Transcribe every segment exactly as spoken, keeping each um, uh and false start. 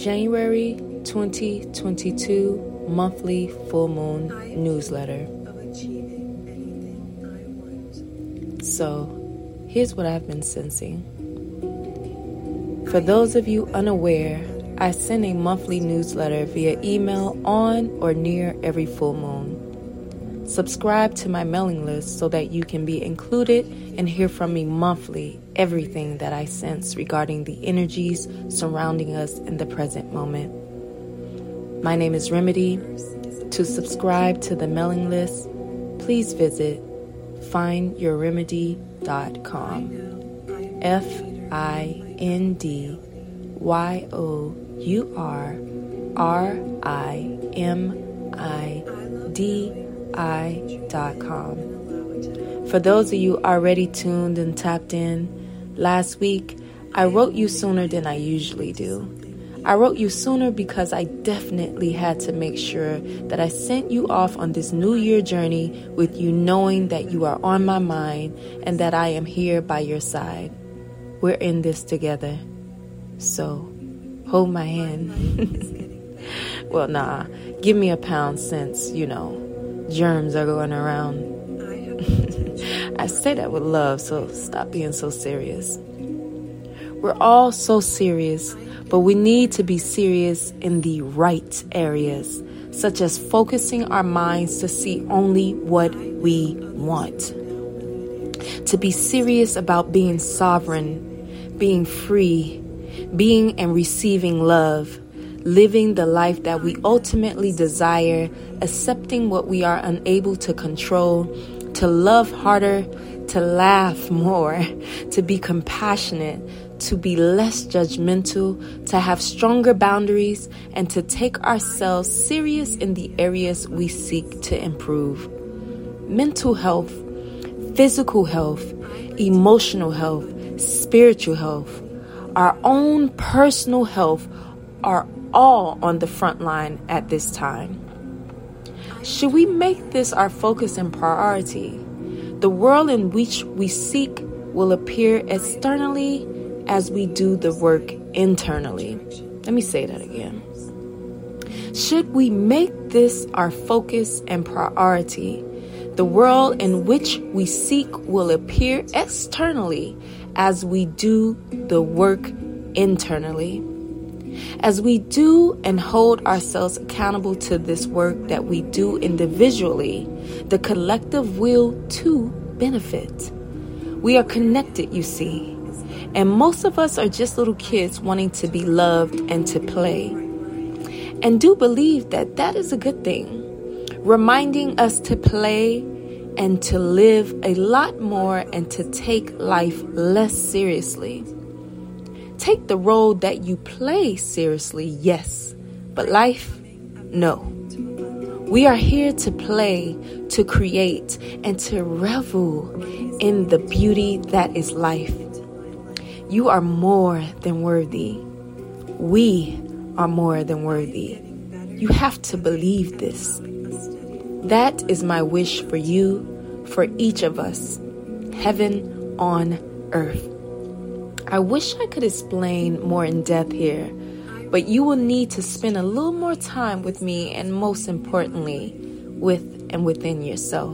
January twenty twenty-two monthly full moon newsletter. So, here's what I've been sensing. For those of you unaware, I send a monthly newsletter via email on or near every full moon. Subscribe to my mailing list so that you can be included and hear from me monthly everything that I sense regarding the energies surrounding us in the present moment. My name is Remedy. To subscribe to the mailing list, please visit find your remedy dot com. F I N D Y O U R R I M I D I dot com. For those of you already tuned and tapped in, last week I wrote you sooner than I usually do. I wrote you sooner because I definitely had to make sure that I sent you off on this new year journey with you knowing that you are on my mind and that I am here by your side. We're in this together. So, hold my hand. Well, nah, give me a pound since, you know, germs are going around. I say that with love, so stop being so serious. We're all so serious, but we need to be serious in the right areas, such as focusing our minds to see only what we want. To be serious about being sovereign, being free, being and receiving love, living the life that we ultimately desire, accepting what we are unable to control, to love harder, to laugh more, to be compassionate, to be less judgmental, to have stronger boundaries, and to take ourselves serious in the areas we seek to improve. Mental health, physical health, emotional health, spiritual health, our own personal health are all on the front line at this time. Should we make this our focus and priority? The world in which we seek will appear externally as we do the work internally. Let me say that again. Should we make this our focus and priority? The world in which we seek will appear externally as we do the work internally. As we do and hold ourselves accountable to this work that we do individually, the collective will too benefit. We are connected, you see, and most of us are just little kids wanting to be loved and to play. And do believe that that is a good thing, reminding us to play and to live a lot more and to take life less seriously. Take the role that you play seriously, yes, but life, no. We are here to play, to create, and to revel in the beauty that is life. You are more than worthy. We are more than worthy. You have to believe this. That is my wish for you, for each of us. Heaven on earth. I wish I could explain more in depth here, but you will need to spend a little more time with me and most importantly, with and within yourself.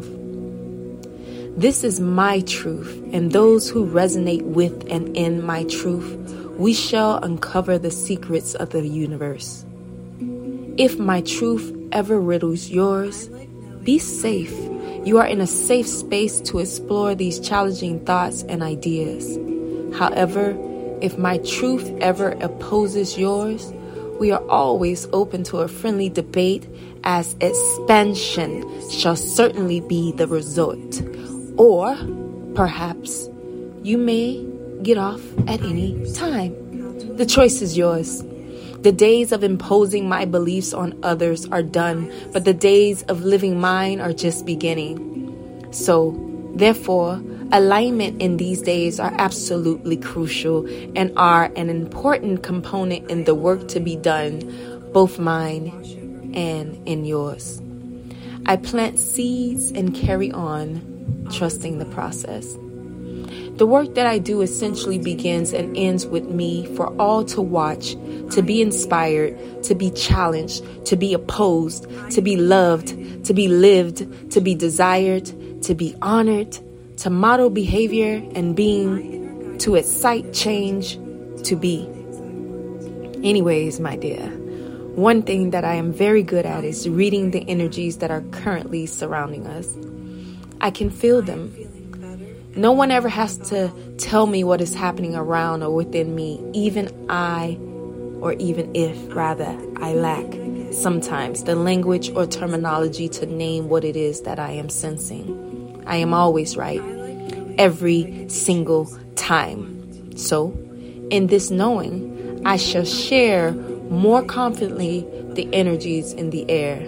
This is my truth, and those who resonate with and in my truth, we shall uncover the secrets of the universe. If my truth ever riddles yours, be safe. You are in a safe space to explore these challenging thoughts and ideas. However, if my truth ever opposes yours, we are always open to a friendly debate, as expansion shall certainly be the result. Or perhaps you may get off at any time. The choice is yours. The days of imposing my beliefs on others are done, but the days of living mine are just beginning. So, therefore, alignment in these days are absolutely crucial and are an important component in the work to be done, both mine and in yours. I plant seeds and carry on, trusting the process. The work that I do essentially begins and ends with me for all to watch, to be inspired, to be challenged, to be opposed, to be loved, to be lived, to be desired, to be honored, to model behavior and being, to excite change, to be. Anyways, my dear, one thing that I am very good at is reading the energies that are currently surrounding us. I can feel them. No one ever has to tell me what is happening around or within me, even I, or even if, rather, I lack sometimes the language or terminology to name what it is that I am sensing. I am always right, every single time. So, in this knowing, I shall share more confidently the energies in the air.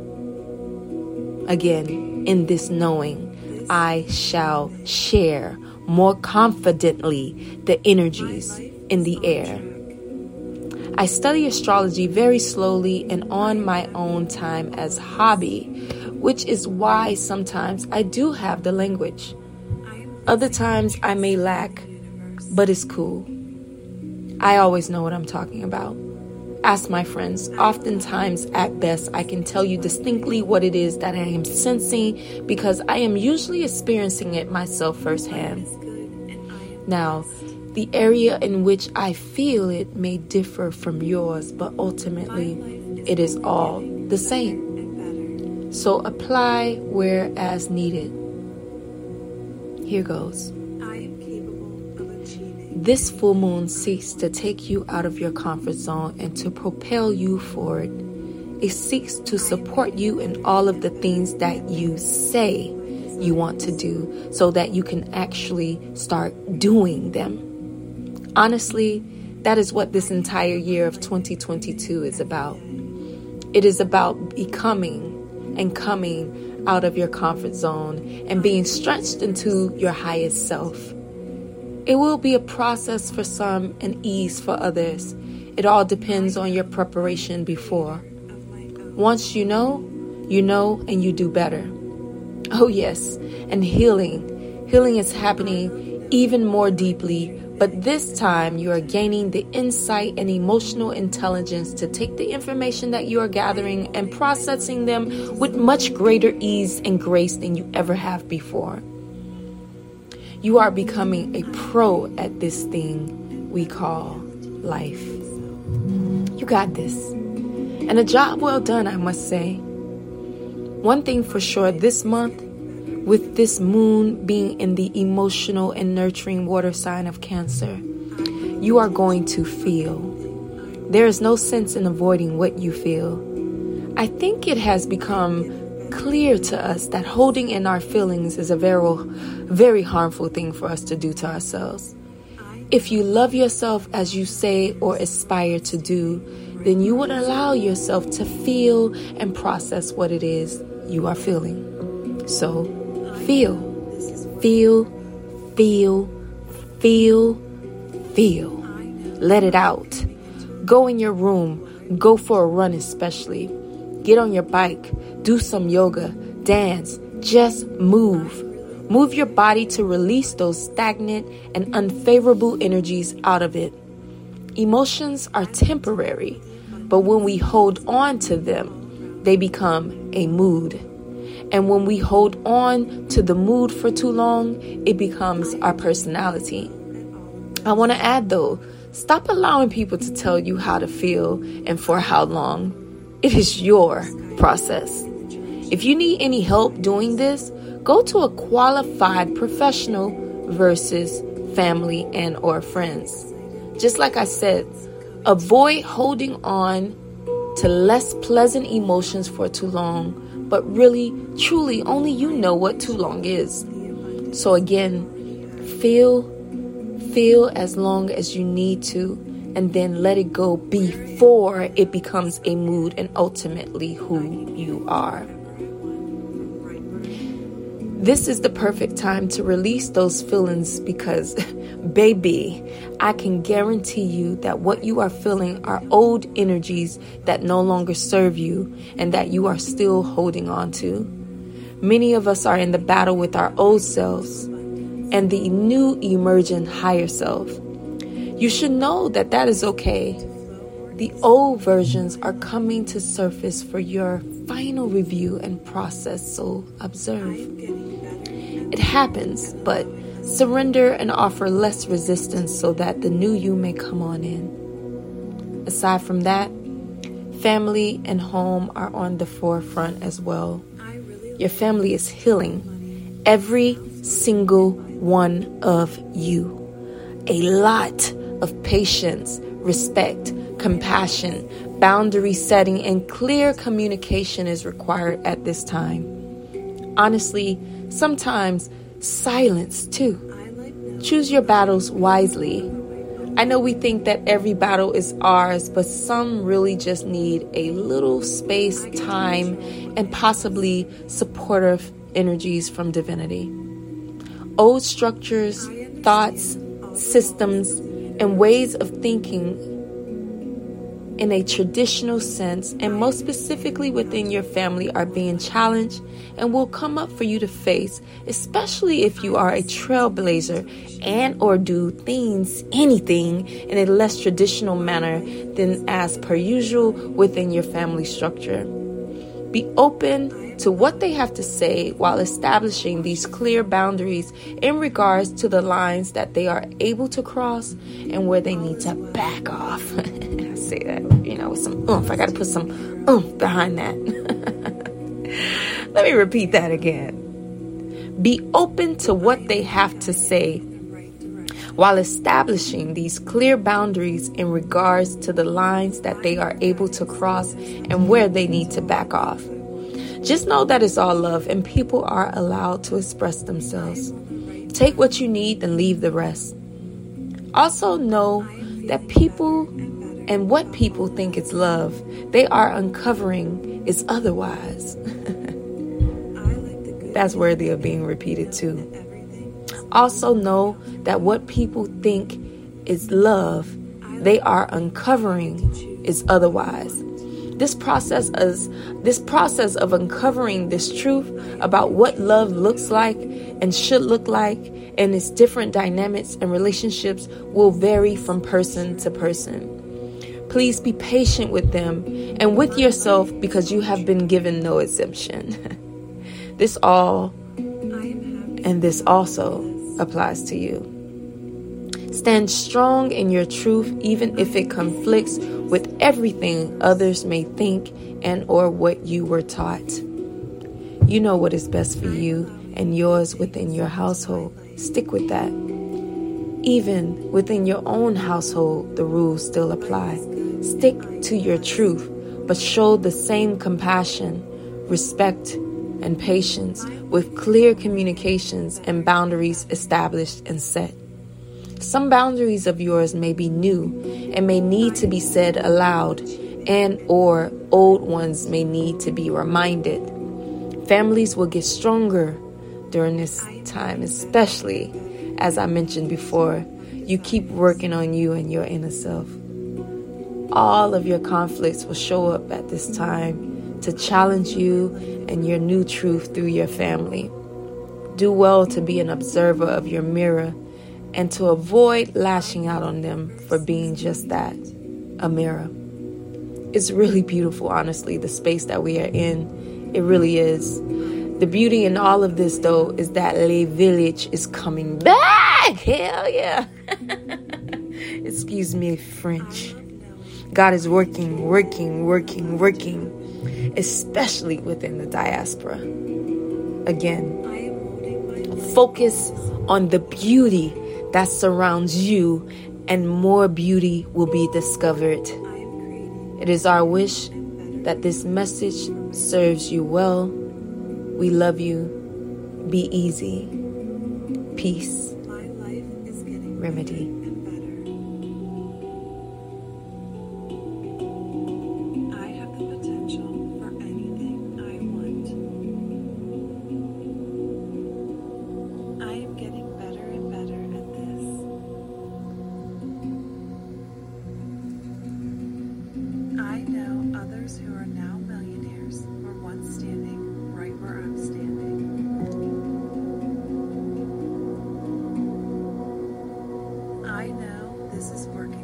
Again, in this knowing, I shall share more confidently the energies in the air. I study astrology very slowly and on my own time as hobby, which is why sometimes I do have the language. Other times I may lack, but it's cool. I always know what I'm talking about. Ask my friends. Oftentimes, at best, I can tell you distinctly what it is that I am sensing because I am usually experiencing it myself firsthand. Now, the area in which I feel it may differ from yours, but ultimately, it is all the same. So apply where as needed. Here goes. This full moon seeks to take you out of your comfort zone and to propel you forward. It seeks to support you in all of the things that you say you want to do so that you can actually start doing them. Honestly, that is what this entire year of twenty twenty-two is about. It is about becoming and coming out of your comfort zone and being stretched into your highest self. It will be a process for some and ease for others. It all depends on your preparation before. Once you know, you know, and you do better. Oh yes, and healing. Healing is happening even more deeply, but this time you are gaining the insight and emotional intelligence to take the information that you are gathering and processing them with much greater ease and grace than you ever have before. You are becoming a pro at this thing we call life. You got this. And a job well done, I must say. One thing for sure, this month, with this moon being in the emotional and nurturing water sign of Cancer, you are going to feel. There is no sense in avoiding what you feel. I think it has become clear to us that holding in our feelings is a very, very harmful thing for us to do to ourselves. If you love yourself as you say or aspire to do, then you would allow yourself to feel and process what it is you are feeling. So, feel, feel, feel, feel, feel. Let it out. Go in your room. Go for a run especially. Get on your bike. Do some yoga. Dance. Just move. Move your body to release those stagnant and unfavorable energies out of it. Emotions are temporary, but when we hold on to them, they become a mood. And when we hold on to the mood for too long, it becomes our personality. I want to add though, stop allowing people to tell you how to feel and for how long. It is your process. If you need any help doing this, go to a qualified professional versus family and or friends. Just like I said, avoid holding on to less pleasant emotions for too long, but really, truly, only you know what too long is. So again, feel, feel as long as you need to, and then let it go before it becomes a mood and ultimately who you are. This is the perfect time to release those feelings because, baby, I can guarantee you that what you are feeling are old energies that no longer serve you and that you are still holding on to. Many of us are in the battle with our old selves. and the new emergent higher self. You should know that that is okay. The old versions are coming to surface for your final review and process, so observe. It happens, but surrender and offer less resistance so that the new you may come on in. Aside from that, family and home are on the forefront as well. Your family is healing every single one of you. A lot of patience, respect, compassion, boundary setting, and clear communication is required at this time. Honestly, sometimes silence too. Choose your battles wisely. I know we think that every battle is ours, but some really just need a little space, time, and possibly supportive energies from divinity. Old structures, thoughts, systems, and ways of thinking in a traditional sense, and most specifically within your family, are being challenged and will come up for you to face, especially if you are a trailblazer and or do things, anything, in a less traditional manner than as per usual within your family structure. Be open to what they have to say while establishing these clear boundaries in regards to the lines that they are able to cross and where they need to back off. I say that, you know, with some oomph. I got to put some oomph behind that. Let me repeat that again. Be open to what they have to say while establishing these clear boundaries in regards to the lines that they are able to cross and where they need to back off. Just know that it's all love and people are allowed to express themselves. Take what you need and leave the rest. Also know that people and what people think is love, they are uncovering is otherwise. That's worthy of being repeated too. Also know that what people think is love, they are uncovering is otherwise. This process is this process of uncovering this truth about what love looks like and should look like, and its different dynamics and relationships will vary from person to person. Please be patient with them and with yourself, because you have been given no exemption. This all and this also applies to you. Stand strong in your truth, even if it conflicts with everything others may think and or what you were taught. You know what is best for you and yours within your household. Stick with that. Even within your own household, the rules still apply. Stick to your truth, but show the same compassion, respect, and patience with clear communications and boundaries established and set. Some boundaries of yours may be new and may need to be said aloud, and or old ones may need to be reminded. Families will get stronger during this time, especially, as I mentioned before, you keep working on you and your inner self. All of your conflicts will show up at this time to challenge you and your new truth through your family. Do well to be an observer of your mirror and to avoid lashing out on them for being just that, a mirror. It's really beautiful, honestly, the space that we are in. It really is. The beauty in all of this, though, is that Le Village is coming back. Hell yeah. Excuse me, French. God is working, working, working, working, especially within the diaspora. Again, focus on the beauty that surrounds you, and more beauty will be discovered. It is our wish that this message serves you well. We love you. Be easy. Peace. Remedy. this is working.